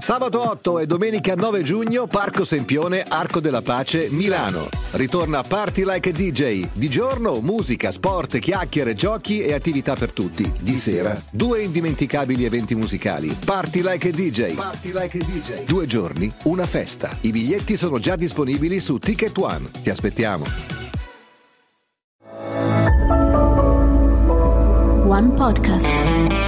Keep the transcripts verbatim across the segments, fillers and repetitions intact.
Sabato otto e domenica nove giugno, Parco Sempione, Arco della Pace, Milano. Ritorna Party Like a D J. Di giorno, musica, sport, chiacchiere, giochi e attività per tutti. Di sera, due indimenticabili eventi musicali. Party Like a D J. Party Like a D J. Due giorni, una festa. I biglietti sono già disponibili su Ticket One. Ti aspettiamo. One Podcast.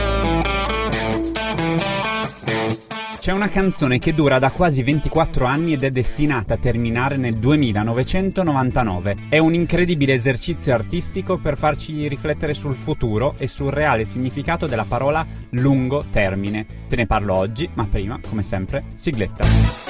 C'è una canzone che dura da quasi ventiquattro anni ed è destinata a terminare nel duemilanovecentonovantanove. È un incredibile esercizio artistico per farci riflettere sul futuro e sul reale significato della parola lungo termine. Te ne parlo oggi, ma prima, come sempre, sigletta.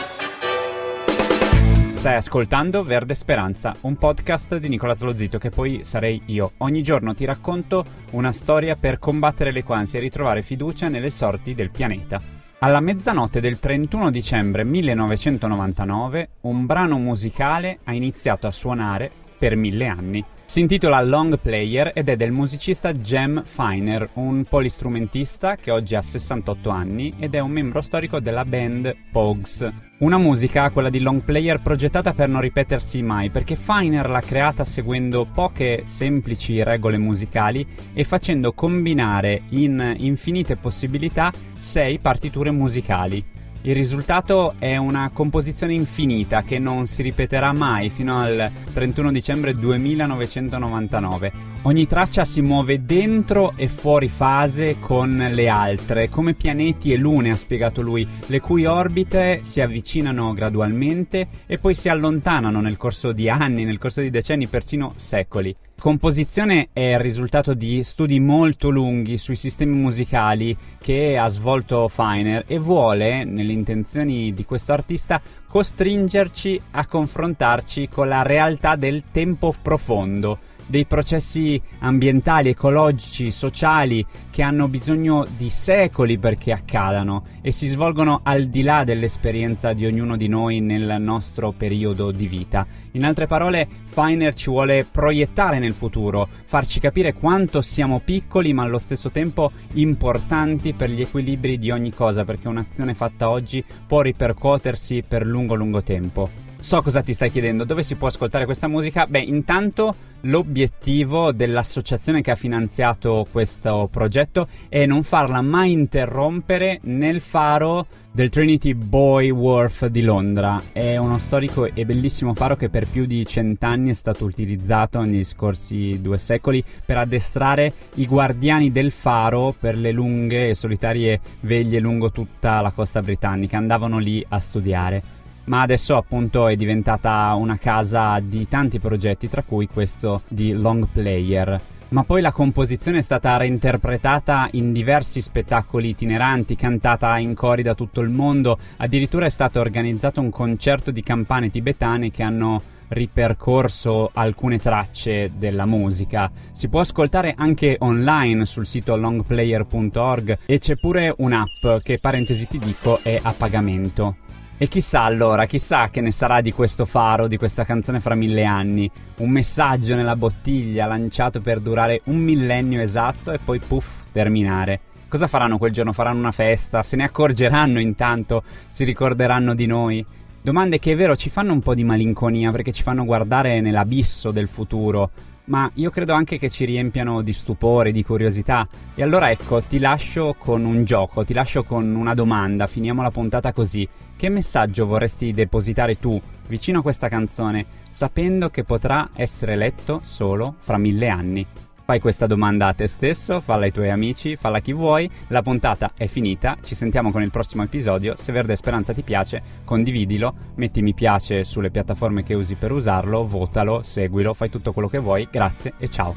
Stai ascoltando Verde Speranza, un podcast di Nicola Slozito che poi sarei io. Ogni giorno ti racconto una storia per combattere le tue ansie e ritrovare fiducia nelle sorti del pianeta. Alla mezzanotte del trentuno dicembre millenovecentonovantanove un brano musicale ha iniziato a suonare per mille anni. Si intitola Long Player ed è del musicista Jem Finer, un polistrumentista che oggi ha sessantotto anni ed è un membro storico della band Pogues. Una musica, quella di Long Player, progettata per non ripetersi mai, perché Finer l'ha creata seguendo poche semplici regole musicali e facendo combinare in infinite possibilità sei partiture musicali. Il risultato è una composizione infinita che non si ripeterà mai fino al trentuno dicembre duemilanovecentonovantanove. Ogni traccia si muove dentro e fuori fase con le altre, come pianeti e lune, ha spiegato lui, le cui orbite si avvicinano gradualmente e poi si allontanano nel corso di anni, nel corso di decenni, persino secoli. Composizione è il risultato di studi molto lunghi sui sistemi musicali che ha svolto Finer e vuole, nelle intenzioni di questo artista, costringerci a confrontarci con la realtà del tempo profondo, dei processi ambientali, ecologici, sociali che hanno bisogno di secoli perché accadano e si svolgono al di là dell'esperienza di ognuno di noi nel nostro periodo di vita. In altre parole, Finer ci vuole proiettare nel futuro, farci capire quanto siamo piccoli ma allo stesso tempo importanti per gli equilibri di ogni cosa, perché un'azione fatta oggi può ripercuotersi per lungo lungo tempo. So cosa ti stai chiedendo, dove si può ascoltare questa musica? Beh, intanto l'obiettivo dell'associazione che ha finanziato questo progetto è non farla mai interrompere nel faro del Trinity Buoy Wharf di Londra. È uno storico e bellissimo faro che per più di cent'anni è stato utilizzato negli scorsi due secoli per addestrare i guardiani del faro per le lunghe e solitarie veglie lungo tutta la costa britannica. Andavano lì a studiare. Ma adesso appunto è diventata una casa di tanti progetti, tra cui questo di Long Player. Ma poi la composizione è stata reinterpretata in diversi spettacoli itineranti, cantata in cori da tutto il mondo, addirittura è stato organizzato un concerto di campane tibetane che hanno ripercorso alcune tracce della musica. Si può ascoltare anche online sul sito long player punto org e c'è pure un'app che, parentesi ti dico, è a pagamento. E chissà allora, chissà che ne sarà di questo faro, di questa canzone fra mille anni. Un messaggio nella bottiglia lanciato per durare un millennio esatto e poi puff, terminare. Cosa faranno quel giorno? Faranno una festa? Se ne accorgeranno intanto? Si ricorderanno di noi? Domande che è vero ci fanno un po' di malinconia perché ci fanno guardare nell'abisso del futuro, ma io credo anche che ci riempiano di stupore, di curiosità. E allora ecco, ti lascio con un gioco, ti lascio con una domanda, finiamo la puntata così. Che messaggio vorresti depositare tu vicino a questa canzone, sapendo che potrà essere letto solo fra mille anni? Fai questa domanda a te stesso, falla ai tuoi amici, falla a chi vuoi. La puntata è finita, ci sentiamo con il prossimo episodio. Se Verde Speranza ti piace, condividilo, metti mi piace sulle piattaforme che usi per usarlo, votalo, seguilo, fai tutto quello che vuoi. Grazie e ciao.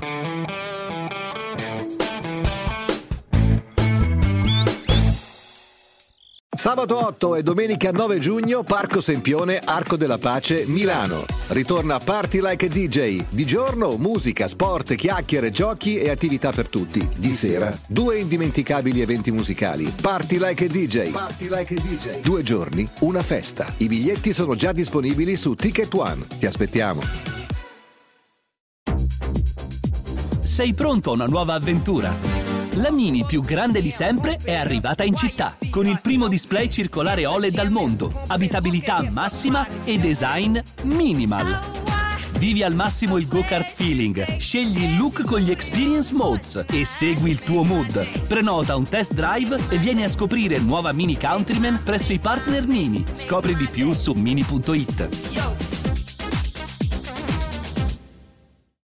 Sabato otto e domenica nove giugno, Parco Sempione, Arco della Pace, Milano. Ritorna Party Like a D J. Di giorno, musica, sport, chiacchiere, giochi e attività per tutti. Di sera, due indimenticabili eventi musicali. Party Like a D J. Party Like a D J. Due giorni, una festa. I biglietti sono già disponibili su Ticket One. Ti aspettiamo. Sei pronto a una nuova avventura? La Mini più grande di sempre è arrivata in città, con il primo display circolare O L E D al mondo, abitabilità massima e design minimal. Vivi al massimo il go-kart feeling, scegli il look con gli experience modes e segui il tuo mood. Prenota un test drive e vieni a scoprire nuova Mini Countryman presso i partner Mini. Scopri di più su mini punto it.